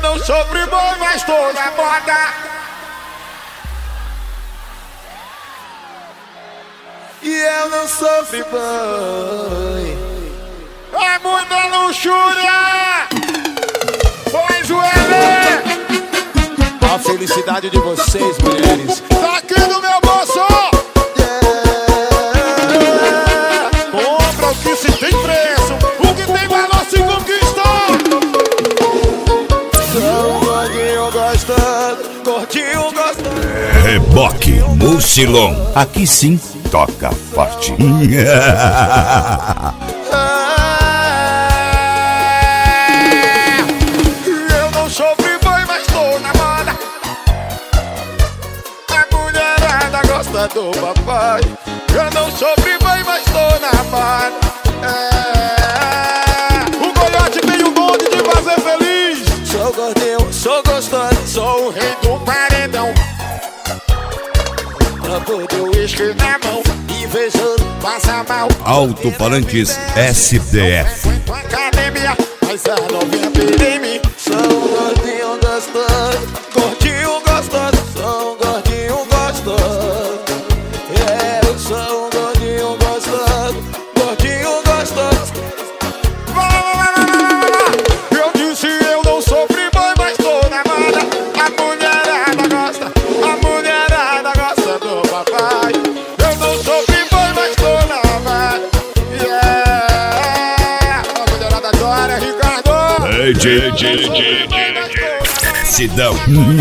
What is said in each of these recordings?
não sou friboi, mas tô na moda. E eu não sou friboi. É muita luxúria. Faz o L. A felicidade de vocês, mulheres, tá aqui no meu bolso. Compra o que se tem preço, o que tem valor se conquista. Sou gordinho gostando, gordinho gostando. Reboque Mucilon, aqui sim toca forte. Eu não sou friboi, mas tô na moda. A mulherada gosta do papai. Eu não sou friboi, mas tô na moda. O Coiote tem o dom de te fazer feliz. Sou gordinho, sou gostoso, sou o rei do paredão. Tampo do uísque na mão, invejoso passa mal. Alto-falantes SDF. Fui pra academia, mas a novinha pira em mim. Sou um gordinho gostoso, gordinho gostoso, sou um gordinho gostoso. Eu sou um gordinho gostoso, gordinho gostoso. Eu disse eu não sou friboi, mas tô na moda. A mulherada gosta do papai. Eu não sou friboi, mas tô na moda. Yeah. A mulherada adora, Ricardo. Sidão.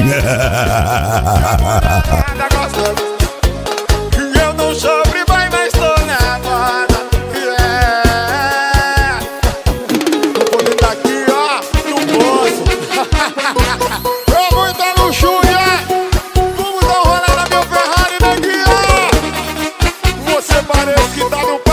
Eu não sou friboi, mas tô na moda. Yeah. Tô bonito aqui, ó, no bolso. É muita luxúria. Vamos dar um rolê na meu Ferrari, neguinha. Você parece que tá no